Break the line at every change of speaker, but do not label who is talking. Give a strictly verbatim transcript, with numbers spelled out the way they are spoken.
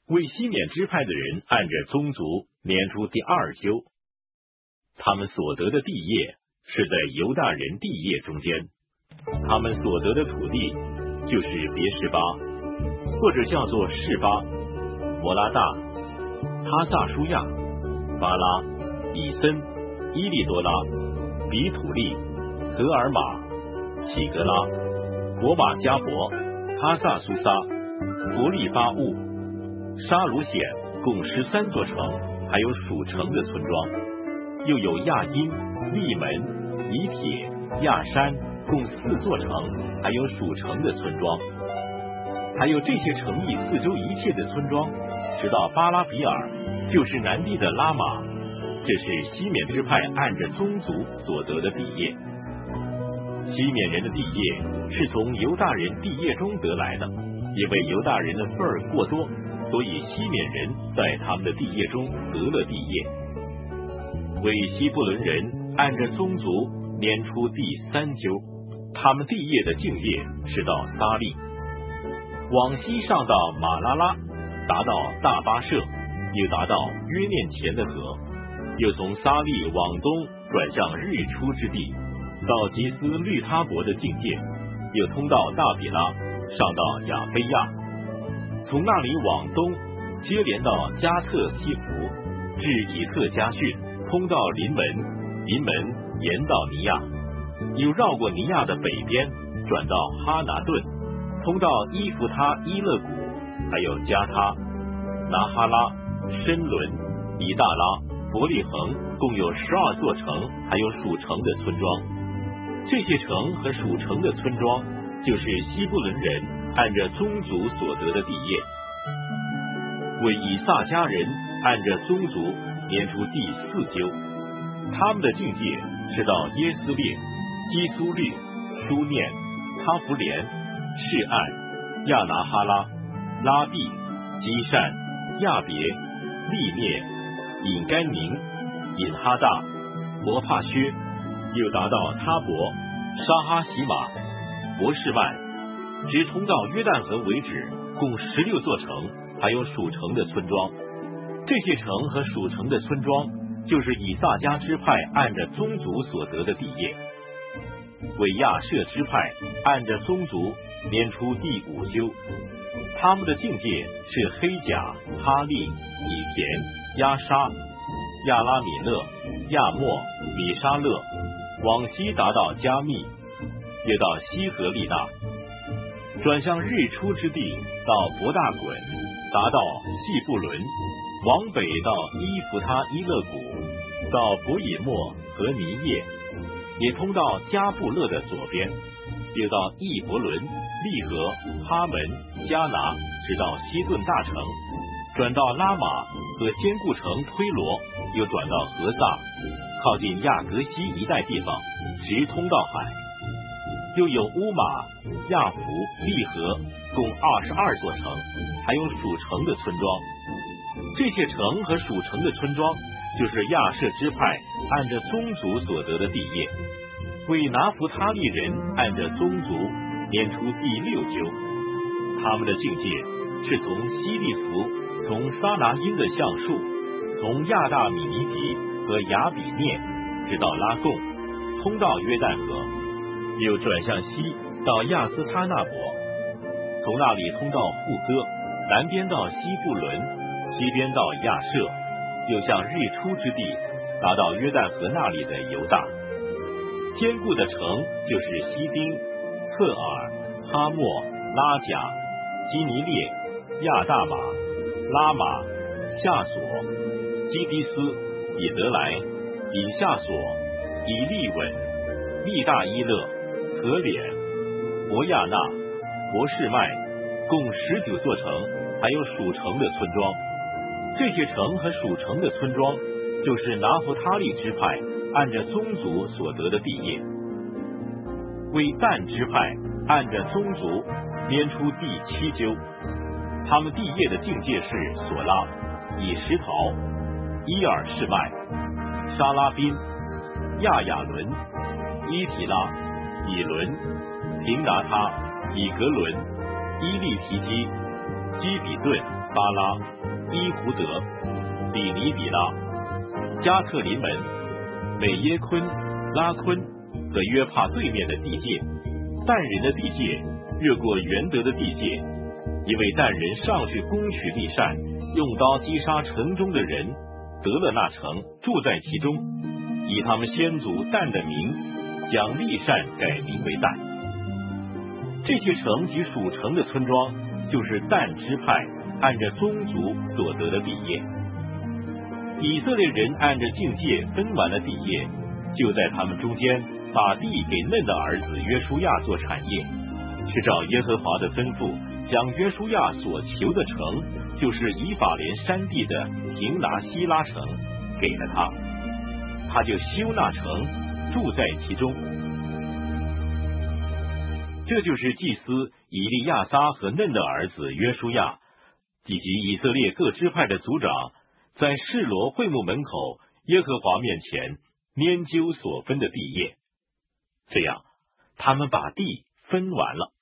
为西缅支派的人按着宗族撵出第二丘，他们所得的地业是在犹大人地业中间，他们所得的土地就是别是巴，或者叫做示巴、摩拉大、哈萨舒亚、巴拉、以森、伊利多拉、比土利、格尔玛、喜格拉、国马加伯、哈萨苏撒、伯利巴务、沙鲁显，共十三座城，还有属城的村庄，又有亚因、利门、以铁、亚山，共四座城，还有属城的村庄，还有这些城邑四周一切的村庄，直到巴拉比尔，就是南地的拉玛。这是西缅支派按着宗族所得的地业。西缅人的地业是从犹大人地业中得来的，因为犹大人的份儿过多，所以西缅人在他们的地业中得了地业。为希伯伦人按着宗族撵出第三丘，他们地业的境界是到撒利，往西上到马拉拉，达到大巴舍，又达到约念前的河，又从撒利往东转向日出之地，到吉斯律他伯的境界，又通到大比拉，上到亚非亚，从那里往东接连到加特西弗，至以特加逊，通到临门，临门沿到尼亚，又绕过尼亚的北边，转到哈拿顿，通到伊弗他伊勒谷，还有加他、拿哈拉、申伦、以大拉、伯利恒，共有十二座城，还有属城的村庄。这些城和属城的村庄，就是希伯伦人按着宗族所得的地业。为以撒家人按着宗族撵出第四丘，他们的境界是到耶斯列、基苏律、书念、哈弗连、示按、亚拿哈拉、拉毕、基善、亚别、利涅、引甘宁、引哈大、摩帕薛，又达到他伯、沙哈喜马、伯示曼，直通到约旦河为止，共十六座城，还有属城的村庄。这些城和属城的村庄，就是以撒家支派按着宗族所得的地业。为亚舍支派按着宗族撵出第五丘，他们的境界是黑甲、哈利、以田、亚沙、亚拉米勒、亚莫、米沙勒，往西达到加密，又到西河利纳，转向日出之地，到伯大滚，达到细布伦，往北到伊弗他伊勒谷，到伯以莫和尼叶，也通到加布勒的左边，又到易伯伦、利河、哈门、加拿，直到西顿大城，转到拉玛和坚固城推罗，又转到何萨，靠近亚格西一带地方，直通到海。又有乌马、亚弗、利河，共二十二座城，还有属城的村庄。这些城和属城的村庄，就是亚舍支派按着宗族所得的地业。为拿弗他利人按着宗族撵出第六丘，他们的境界是从西利弗，从撒拿因的橡树，从亚大米尼迪和亚比涅，直到拉贡，通到约旦河，又转向西到亚斯他纳伯，从那里通到户哥，南边到西布伦，西边到亚舍，又向日出之地，达到约旦河那里的犹大。坚固的城就是西丁、特尔、哈莫、拉贾、基尼列、亚大马、拉玛、夏索、基迪斯、以德莱、以夏索、以利稳、利大伊勒、可敛、伯亚纳、伯示麦，共十九座城，还有属城的村庄。这些城和属城的村庄，就是拿弗他利支派按着宗族所得的地业。为但支派按着宗族撵出第七丘，他们地业的境界是索拉、以石陶、伊尔士麦、沙拉宾、亚亚伦、伊提拉、以伦、平拿他、以格伦、伊利提基、 基比顿、巴拉、伊胡德、比尼比拉、加特林门、美耶昆、拉昆和约帕对面的地界，但人的地界越过元德的地界，因为但人上去攻取利善，用刀击杀城中的人，得了那城，住在其中，以他们先祖但的名，将利善改名为但。这些城及属城的村庄，就是但支派按着宗族所得的地业。以色列人按着境界分完了地业，就在他们中间把地给嫩的儿子约书亚做产业，是照耶和华的吩咐，将约书亚所求的城，就是以法莲山地的亭拿希拉城，给了他，他就修那城，住在其中。这就是祭司以利亚撒和嫩的儿子约书亚，以及以色列各支派的族长，在示罗会幕门口耶和华面前拈阄所分的地业。这样，他们把地分完了。